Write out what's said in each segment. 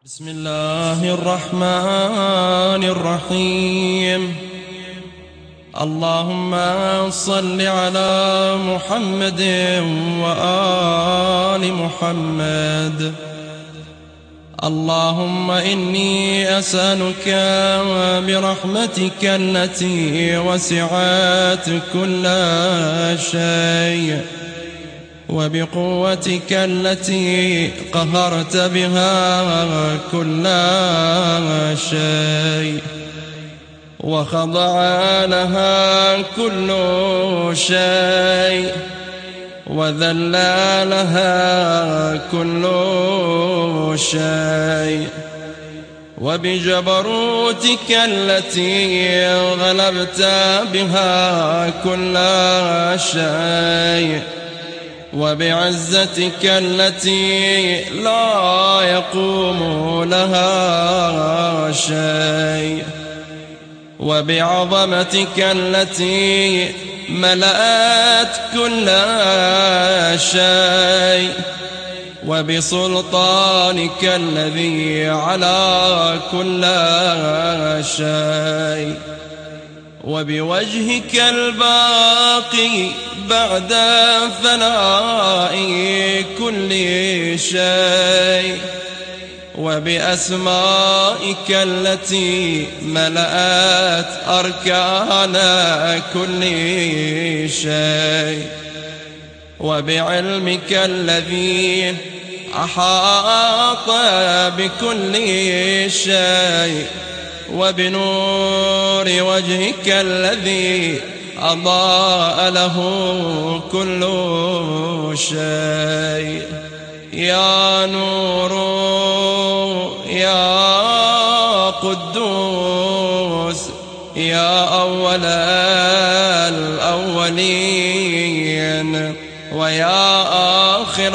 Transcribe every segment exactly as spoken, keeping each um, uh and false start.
بسم الله الرحمن الرحيم. اللهم صل على محمد وآل محمد. اللهم إني أسألك برحمتك التي وسعت كل شيء وبقوتك التي قهرت بها كل شيء وخضع لها كل شيء وذل لها كل شيء وبجبروتك التي غلبت بها كل شيء وبعزتك التي لا يقوم لها شيء وبعظمتك التي ملأت كل شيء وبسلطانك الذي على كل شيء وبوجهك الباقي بعد فناء كل شيء وبأسمائك التي ملأت أركان كل شيء وبعلمك الذي أحاط بكل شيء وبنور وجهك الذي أضاء له كل شيء. يا نور يا قدوس يا أول الأولين ويا آخر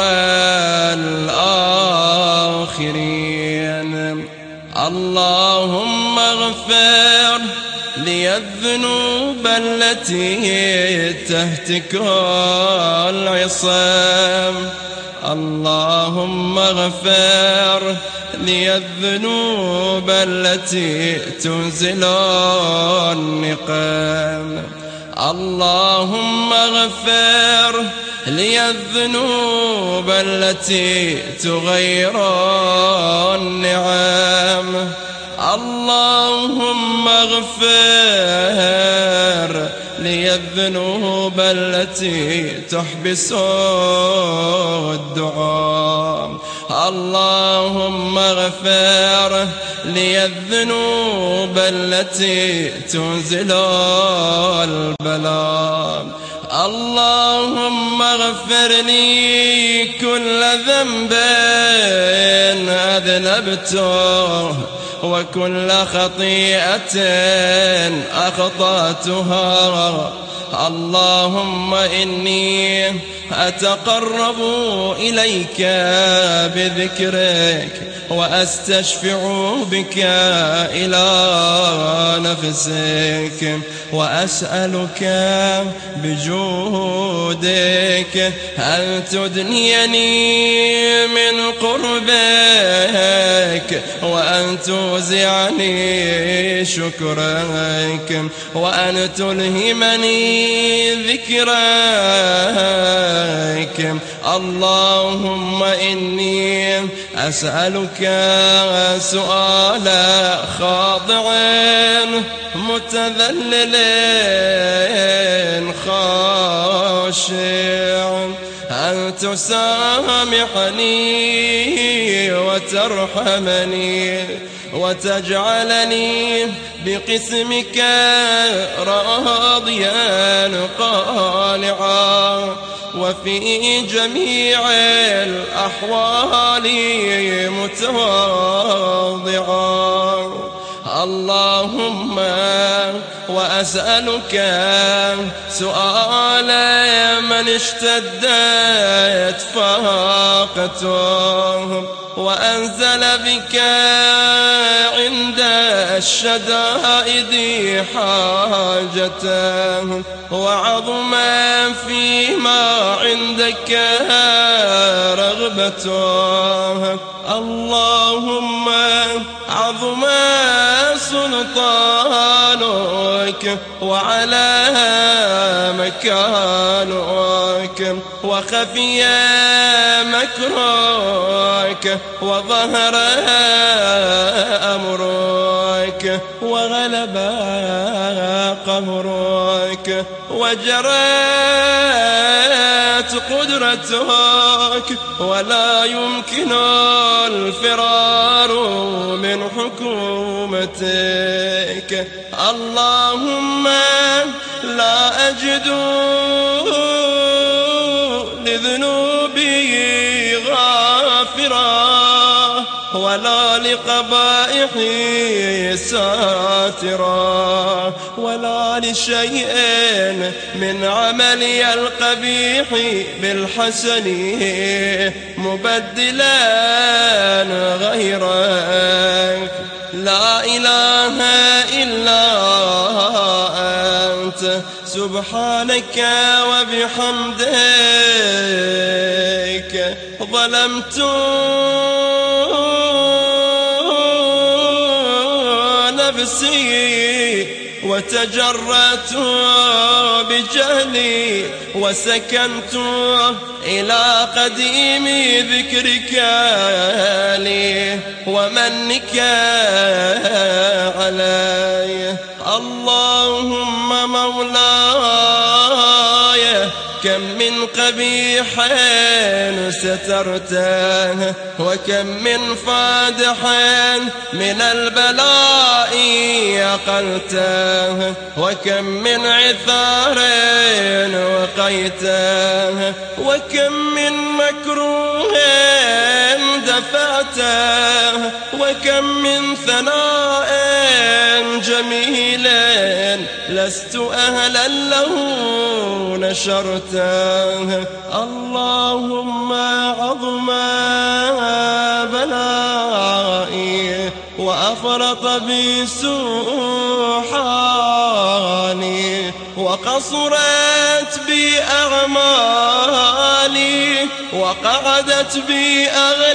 الآخرين. اللهم اغفر لي الذنوب التي تهتك العصام. اللهم اغفر لي الذنوب التي تنزل النقام. اللهم اغفر لي الذنوب التي تغير النعم. اللهم اغفر لي الذنوب التي تحبس الدعاء. اللهم اغفر لي الذنوب التي تنزل البلاء. اللهم اغفر لي كل ذنب أذنبته وكل خطيئة أخطأتها. اللهم إني أتقرب إليك بذكرك وأستشفع بك إلى نفسك وأسألك بجودك أن تدنيني من قربك وأن توزعني شكرك وأن تلهمني ذكرك. اللهم إني أسألك سؤال خاضع متذلل خاشع أن تسامحني وترحمني وتجعلني بقسمك راضيا قانعا وفي جميع الأحوال متواضعا. اللهم وأسألك سؤال من اشتدت فاقته وأنزل بك عند الشدائد حاجته وعظم فيما عندك رغبته. اللهم أبطالك وعلى مكانك، وخفي مكرك وظهر أمرك، وغلب قهرك وجرت قدرتك، ولا يمكن الفرار من حكومتك. اللهم لا أجد لذنوبي غافرا ولا لقبائحي ساترا، ولا لشيء من عملي القبيح بالحسن مبدلا غيرك. لا إله إلا أنت سبحانك وبحمدك. ظلمت نفسي وتجرأت بجهلي، وسكنت إلى قديم ذكرك لي ومنك علي. اللهم مولاي كم من قبيح سترته، وكم من فادح من البلاء أقلته، وكم من عثار وقيته، وكم من مكروه دفعته، وكم من ثناء جميل لست أهلا له نشرته. اللهم عظم بلائي وأفرط بسوء حالي، وقصرت بي أعمالي، وقعدت بي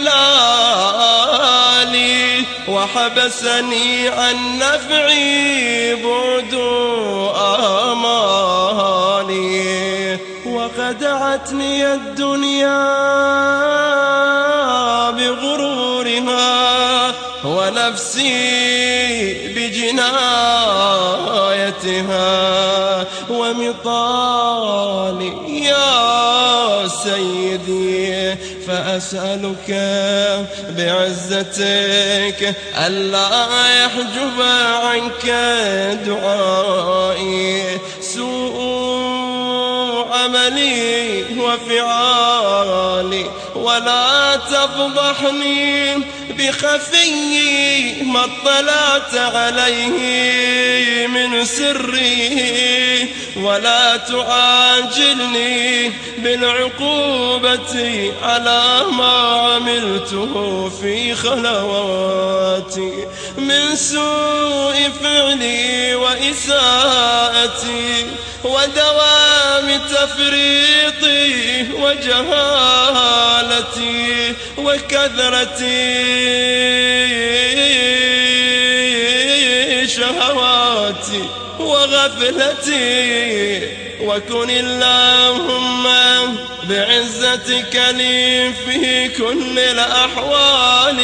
أغلالي، وحبسني عن نفعي بعد آمالي، وخدعتني الدنيا بغرورها، ونفسي بجنايتها، ومطالي يا سيدي. فأسألك بعزتك ألا يحجب عنك دعائي سوء عملي وفعالي، ولا تفضحني بخفي ما اطلعت عليه من سري، ولا تعاجلني بالعقوبة على ما عملته في خلواتي من سوء فعلي وإساءتي ودوام تفريطي وجهالتي وكثرتي شهواتي وغفلتي. وكن اللهم بعزتك لي في كل الأحوال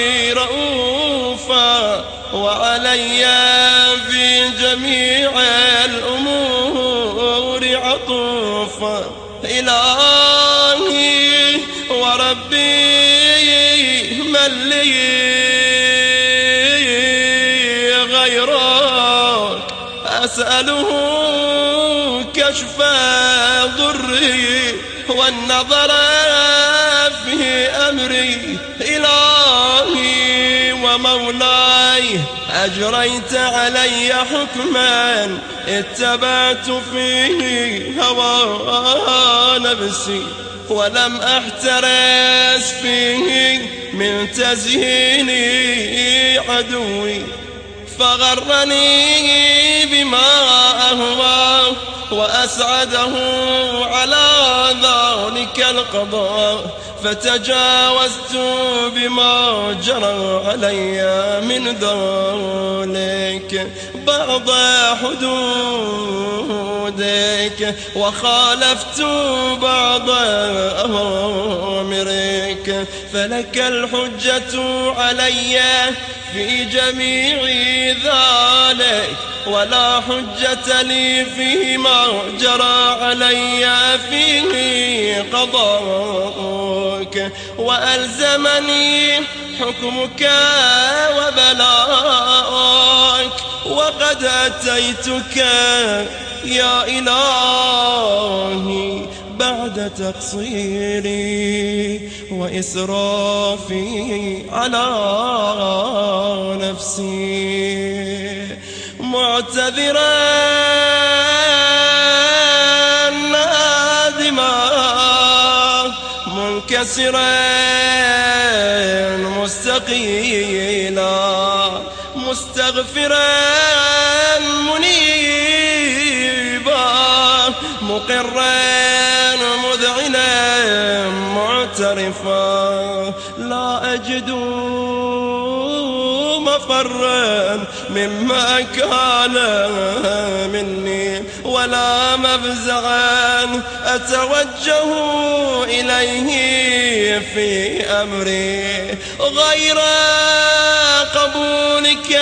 رؤوفا، وعلي في جميع الأمور عطوفا. إلهي وربي من لي غيرك، أسأله كشف ضري والنظر في أمري. إلهي ومولاي أجريت علي حكما اتبعت فيه هوى نفسي، ولم أحترس فيه من تزييني عدوي، فغرني بما أهوى وأسعده على ذلك القضاء، فتجاوزت بما جرى علي من ذلك بعض حدودك، وخالفت بعض أوامرك، فلك الحجة علي في جميع ذلك، ولا حجة لي فيما جرى علي فيه قضاءك، وألزمني حكمك وبلاءك، وقد أتيتك يا إلهي بعد تقصيري وإسرافي على نفسي، معتذرا نادما منكسرا مستقيلا مستغفرا منيبا مقرا مذعنا معترفا، لا أجد مفرا مما كان مني، ولا مفزعا أتوجه إليه في أمري غير قبولك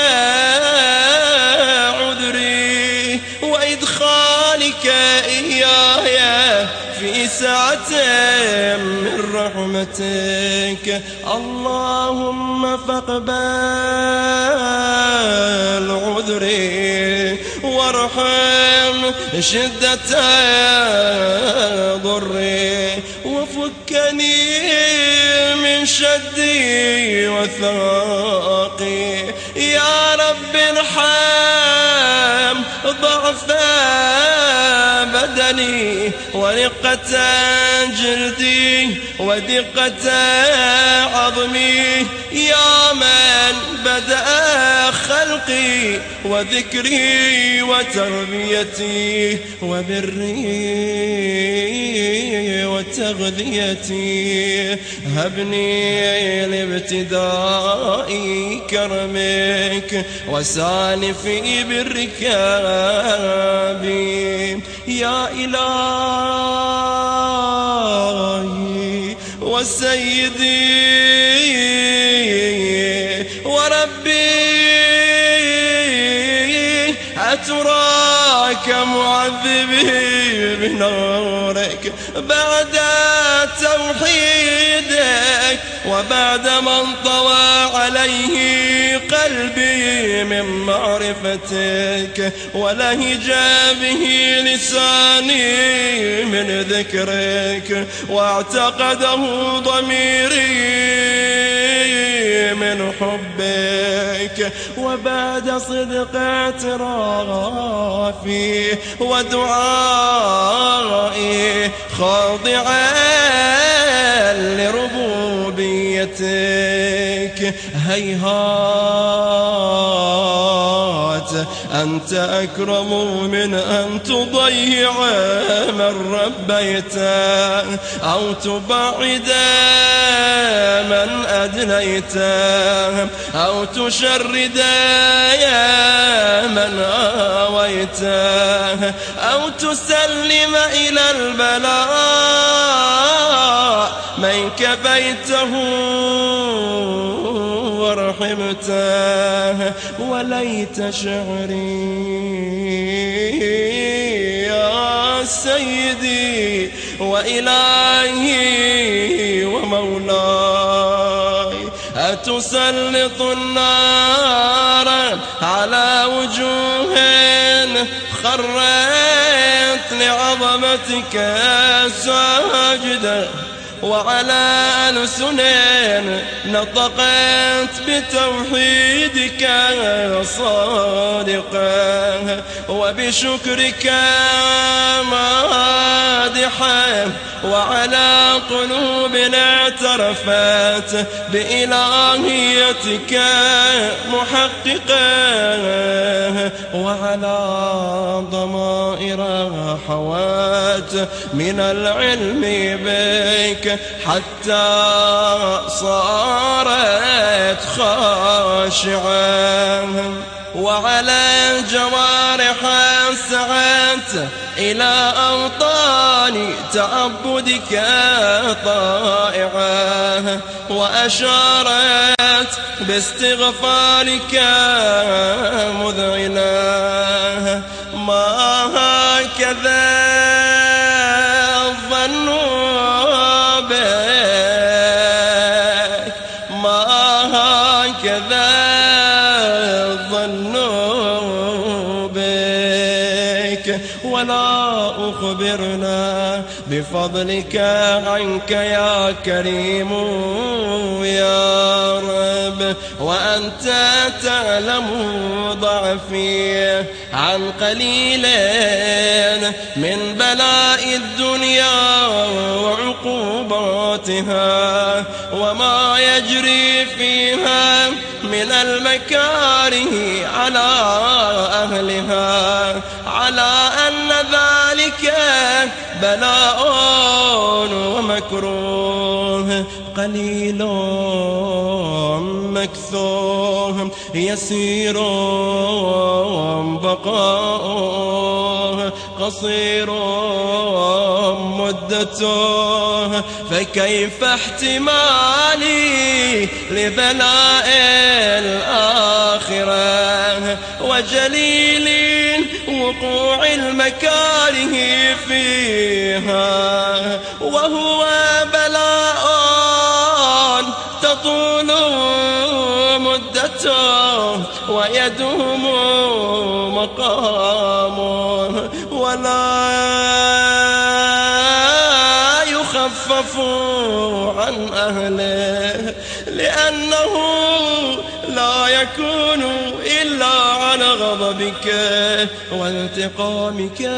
عذري وإدخالك إياي في سعة من رحمتك. اللهم فاقبل عذري وارحم شدة ضري، وفكني من شدي وثاقي. يا رب ارحم ضعف بدني ورقة جلدي ودقة عظمي، يا من بدأ خلقي وذكري وتربيتي وبري وتغذيتي. هبني لابتداء كرمك وسالفي بالركاب، يا إلهي وسيدي وربي، أتراك معذبي بنارك بعد توحيدك، وبعد من طوى عليه قلبي من معرفتك، ولهج به لساني من ذكرك، واعتقده ضميري من حبك، وبعد صدق اعترافي ودعائي خاضعا لربوبيتك، هيهات أنت أكرم من أن تضيع من ربيت أو تبعد من أدنيت أو تشرد يا من آويت أو تسلم إلى البلاء من كفيته ورحمته. وليت شعري يا سيدي وإلهي ومولاي، أتسلط النار على وجوه خرت لعظمتك ساجدة، وعلى ألسن نطقت بتوحيدك صادقا، وبشكرك مادحا، وعلى قلوب اعترفت بإلهيتك محققا. وعلى ضمائر حوات من العلم بك حتى صارت خاشعة، وعلى جوارح سعت إلى أوطان تعبدك طائعة، وأشارت باستغفارك مذعنة. ما هكذا الظن بك، ما هكذا الظن بك، ولا أخبرنا بفضلك عنك يا كريم يا رب، وأنت تعلم ضعفي عن قليل من بلاء الدنيا وعقوباتها، وما يجري فيها من المكاره على أهلها، على أن ذلك بلاء ومكروه قليل مكثوه يسير بقاؤه قصير مدته، فكيف احتمالي لبلاء الآخرة وجليل وقوع المكاره فيها، وهو بلاء تطول مدته ويدوم مقامه، ولا يخفف عن أهله، لأنه لا يكون إلا على غضبك وانتقامك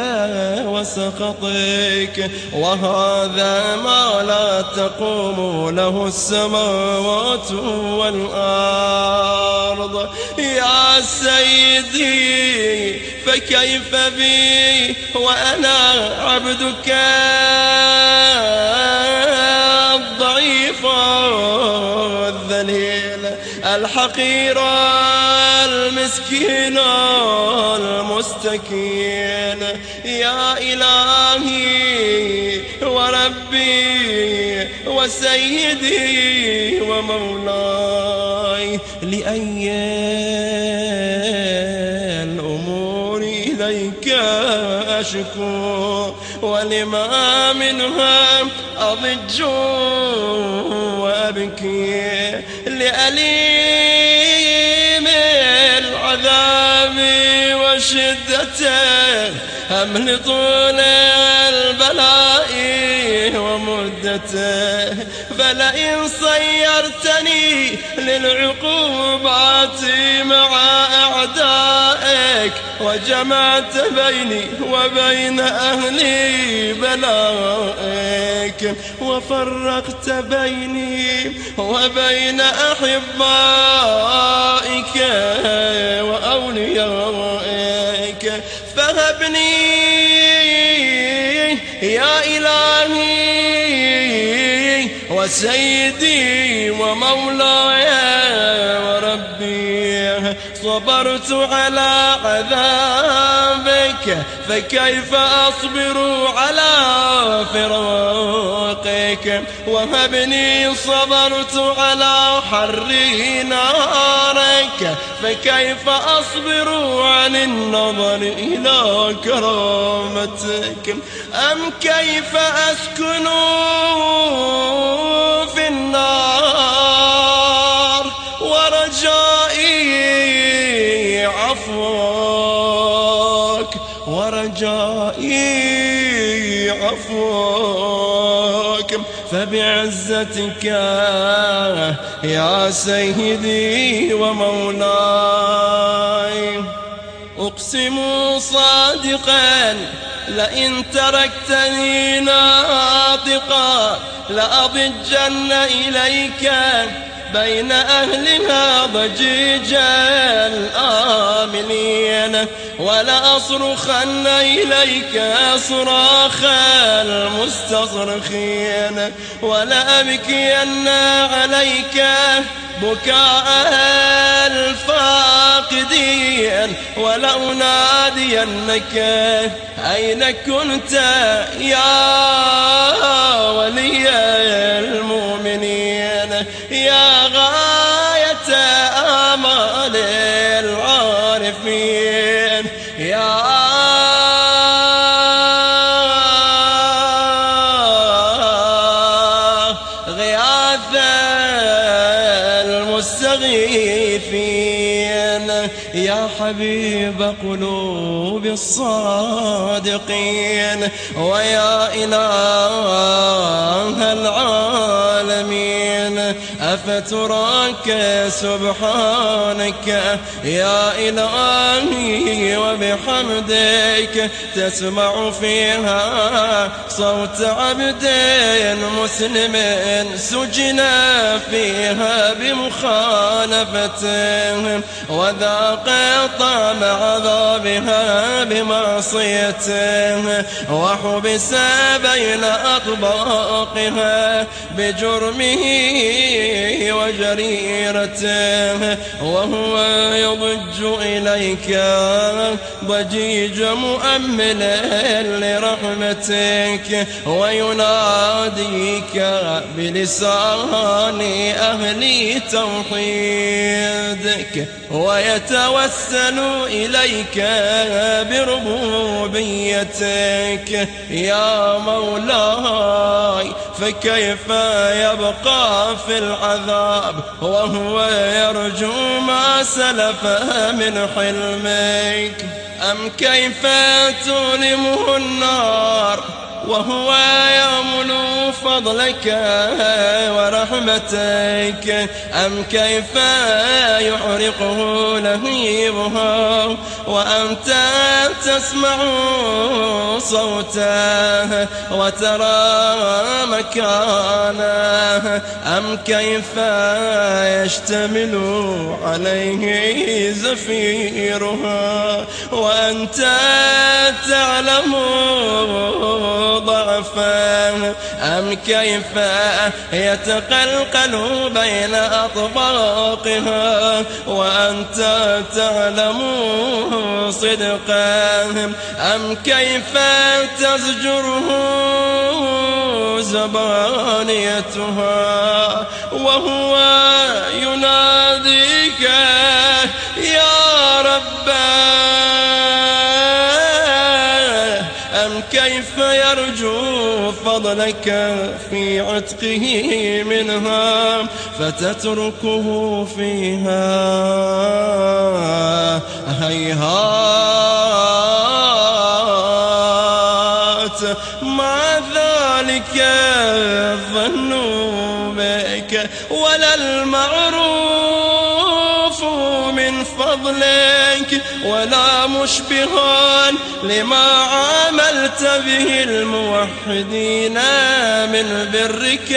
وسخطك، وهذا ما لا تقوم له السماوات والأرض. يا سيدي فكيف بي وأنا عبدك الضعيف الذليل الحقير المسكين المستكين. يا إلهي وربي وسيدي ومولاي، لأي الأمور إليك أشكو، ولما منها أضج وأبكي، لأليم العذاب وشدته أم لطول البلاء ومدته، فلئن صيرتني للعقوبات مع أعدائك وجمعت بيني وبين أهلي بلائك، وفرقت بيني وبين أحبائك وأوليائك، فهبني يا إلهي وسيدي ومولاي وربي، صبرت على عذابك فكيف أصبر على فراقك، وهبني صبرت على حر نارك فكيف أصبر عن النظر إلى كرامتك، أم كيف أسكن في النار ورجائي عفوك ورجائي عفوك، فبعزتك يا سيدي ومولاي أقسم صادقا لئن تركتني ناطقا لأضجن إليك بين أهلها ضجيجا العاملين ولأصرخن إليك صراخ المستصرخين ولأبكين عليك بكاء الفاقدين ولأنادينك أين كنت يا ولي المؤمنين يا غاية آمال العارفين يا غياث المستغيثين يا حبيب قلوب الصادقين ويا إله العالمين أفتراك سبحانك يا إلهي وبحمدك تسمع فيها صوت عبد مسلم سجن فيها بمخالفته وذاق طعم عذابها بمعصيته وحبس بين أطباقها بجرمه وجريرته وهو يضج إليك ضجيج مؤمل لرحمتك ويناديك بلسان أهل توحيدك ويتوسل إليك بربوبيتك يا مولاي فكيف يبقى في العذاب وهو يرجو ما سلف من حلمك أم كيف تؤلمه النار وهو يأمل فضلك ورحمتك أم كيف يحرقه لهيبها وأنت تسمع صوته وترى مكانه أم كيف يشتمل عليه زفيرها وأنت تعلم ضعفا أم كيف يتقلقل بين أطباقها وأنت تعلم صدقا أم كيف تزجره زبانيتها وهو يناديك يا رب أم كيف يرجو فضلك في عتقه منها فتتركه فيها هيهات مع ذلك الظن بك ولا المعروف من فضلك ولا مشبها لما عاملت به الموحدين من برك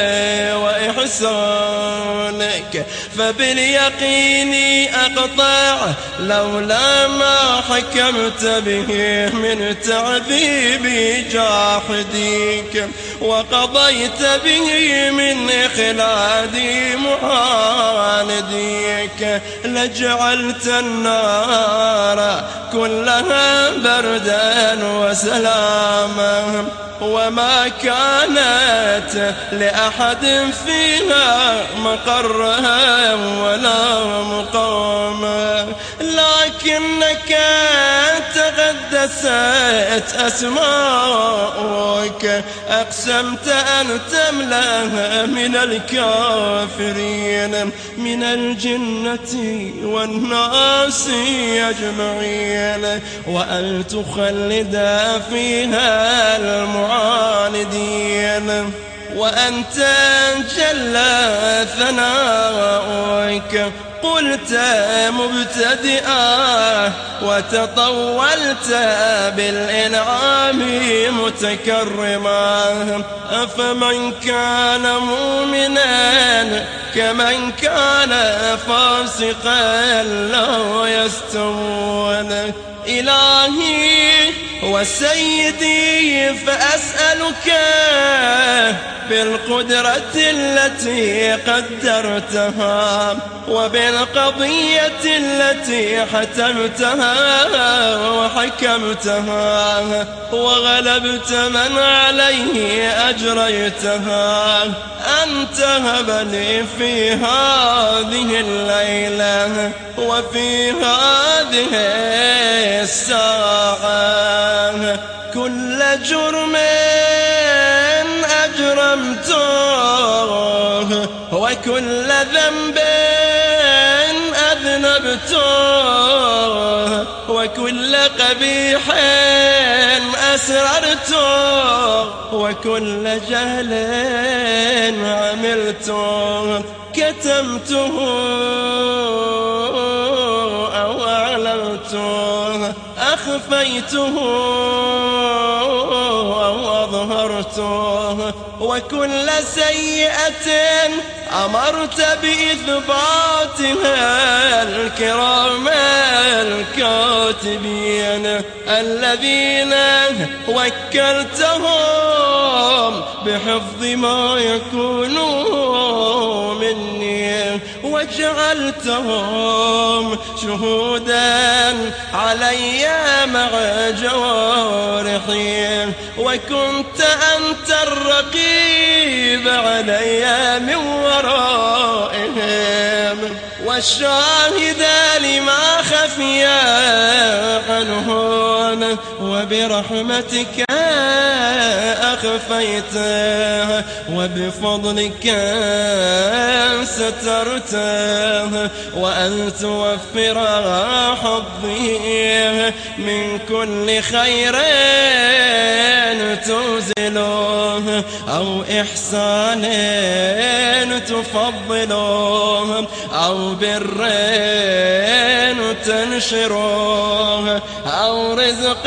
وإحسانك فباليقين أقطع لولا ما حكمت به من تعذيب جاحديك وقضيت به من إخلاد معانديك لجعلت النار كلها بردا وسلاما وما كانت لأحد فيها مقرها ولا مقاما لكنك تقدست أسماؤك أقسمت أن تملأها من الكافرين من الجنة والناس أجمعين وأن تخلد فيها المعاندين وأنت جل ثناؤك قلت مبتدئا وتطولت بالإنعام متكرما. أفمن كان مؤمنا كمن كان فاسقا لا يستوون. إلهي وسيدي فأسألك بالقدرة التي قدرتها وبالقضية التي حتمتها وحكمتها وغلبت من عليه أجريتها أن تهب لي في هذه الليلة وفي هذه الساعة كل جرم أجرمته وكل ذنب أذنبته وكل قبيح أسررته وكل جهل عملته كتمته أو أعلنته أخفيته أو أظهرته وكل سيئة أمرت بإثباتها الكرام الكاتبين الذين وكلتهم بحفظ ما يكون مني وجعلتهم شهودا علي مع جوارحي وكنت أنت الرقيب علي من ورائهم والشاهد لما خفي عنهم وبرحمتك أخفيته وبفضلك سترته وأن توفر حظي من كل خير تنزله أو إحسان تفضله أو بر تنشره أو رزق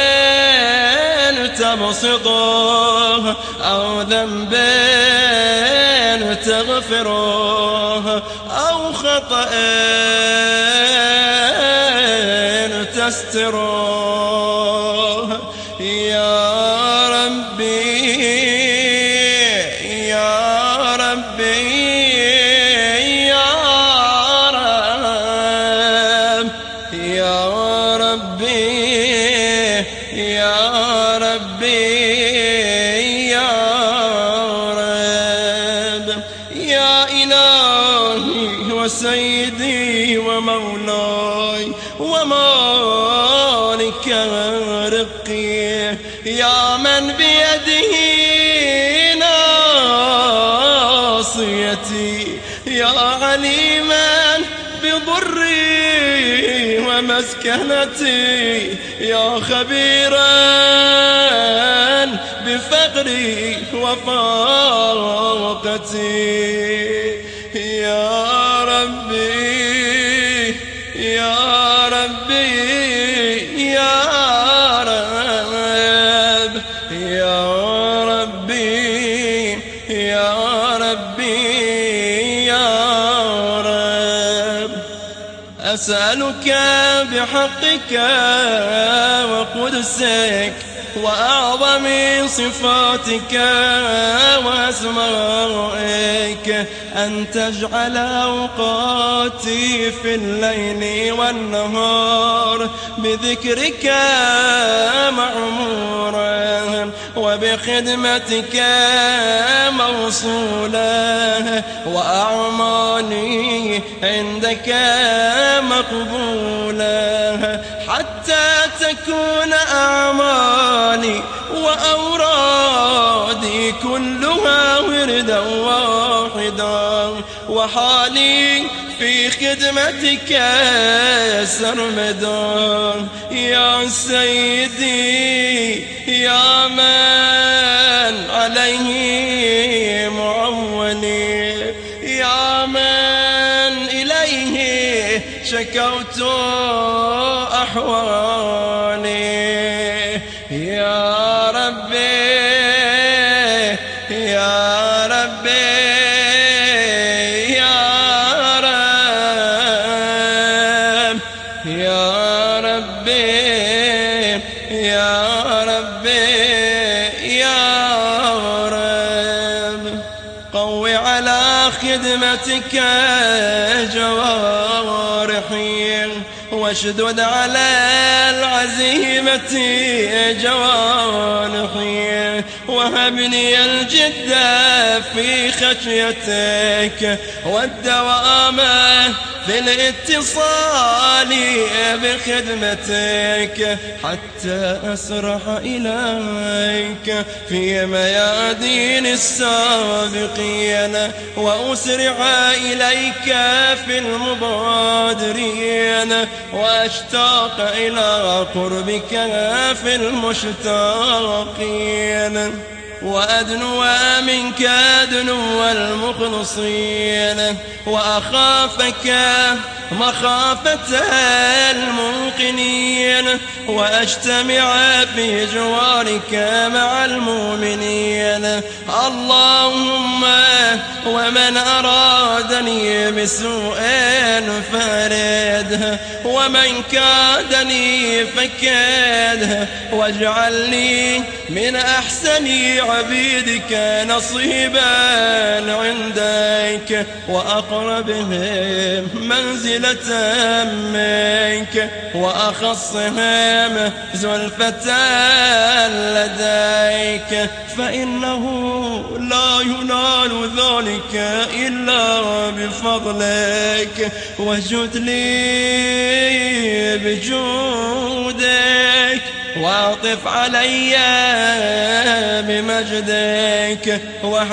تبسطه أو ذنب تغفره أو خطأ تستره يا ربي يا ربي يا رب يا ربي يا ربي يا رب يا إلهي وسيدي ومولاي ومالك رقي يا من بيده ناصيتي يا عليما بضري ومسكنتي يا خبيرا بفقري وفاقتي يا ربي يا ربي يا رب يا ربي يا ربي يا رب أسألك بحقك وقدسك وأعظم صفاتك وأسمائك أن تجعل أوقاتي في الليل والنهار بذكرك معمورا وبخدمتك موصولا وأعمالي عندك مقبولا حتى تكون أعمالي وأورادي كلها وردا واحدا وحالي في خدمتك سرمدا يا سيدي يا من عليه معولي يا من إليه شكوت أحوالي. يا ربي يا ربي يا رب يا ربي يا ربي يا رب. قوي على خدمتك جوارحي واشدد على العزيمة جوانحي، وهبني الجد في خشيتك والدوام في الاتصال بخدمتك، حتى أسرح إليك في ميادين السابقين وأسرع إليك في المبادرين، وأشتاق إلى قربك في المشتاقين، وأدنو منك دنو المخلصين، وأخافك مخافة الموقنين، وأجتمع في جوارك مع المؤمنين. اللهم ومن أرادني بسوء فارده، ومن كادني فكاده، واجعل لي من أحسن عبيدك نصيبا عندك، وأقربهم منزلة منك، وأخصهم زلفة لديك، فإنه لا ينال ذلك إلا بفضلك. وجد لي بجودك، واعطف علي بمجدك،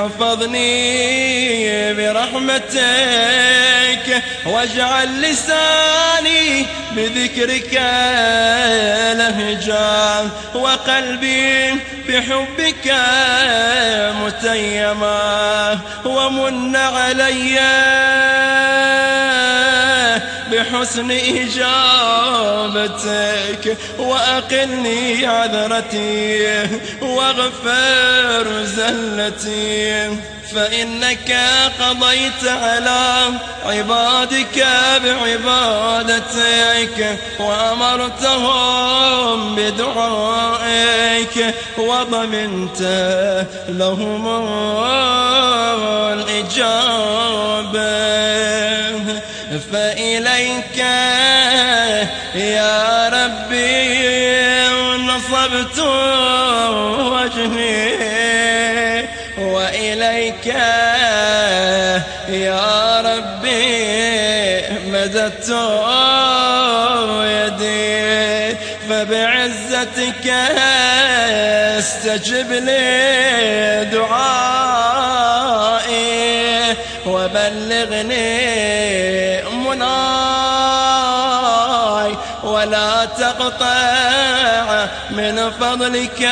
واحفظني برحمتك، واجعل لساني بذكرك لهجا، وقلبي بحبك متيما، ومن علي بحسن إجابتك، وأقلني عذرتي واغفر زلتي، فإنك قضيت على عبادك بعبادتك، وأمرتهم بدعائك، وضمنت لهم الإجابة. فإليك يا ربي نصبت وجهي، وإليك يا ربي مددت يدي، فبعزتك استجب لي دعائي، وبلغني مناي، ولا تقطع من فضلك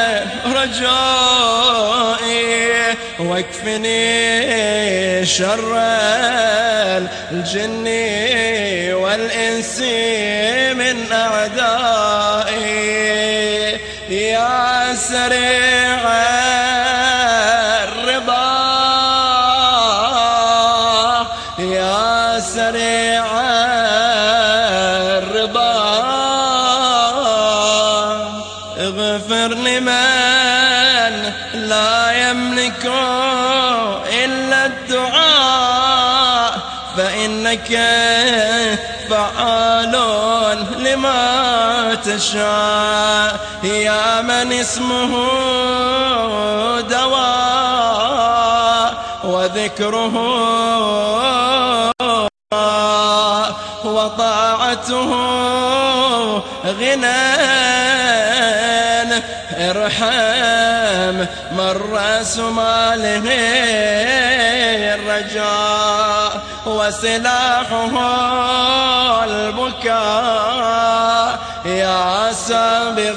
رجائي، واكفني شر الجن والإنس من أعدائي. يا سريع الرضا يا سريع الرضا، اغفر لمن لا يملك إلا الدعاء، فإنك فعال لما تشاء. يا من اسمه دواء، وذكره وطاعته غنى، ارحم من رأس ماله الرجاء، وسلاحه البكاء. يا سابغ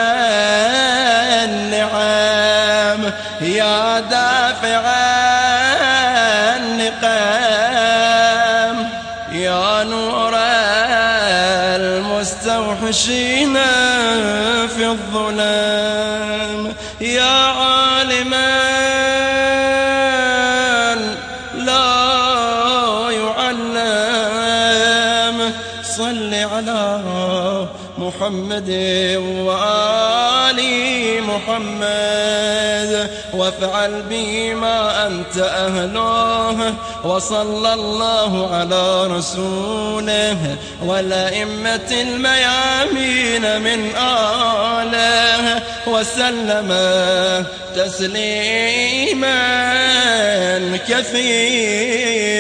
النعم، يا دافع النقام، يا يا نور المستوحشين في الظلام، يا عالما لا يعلم، صل على محمد وآل محمد وافعل به ما أنت أهله، وصلى الله على رسوله والأئمة الميامين من آله وسلم تسليما كثيرا.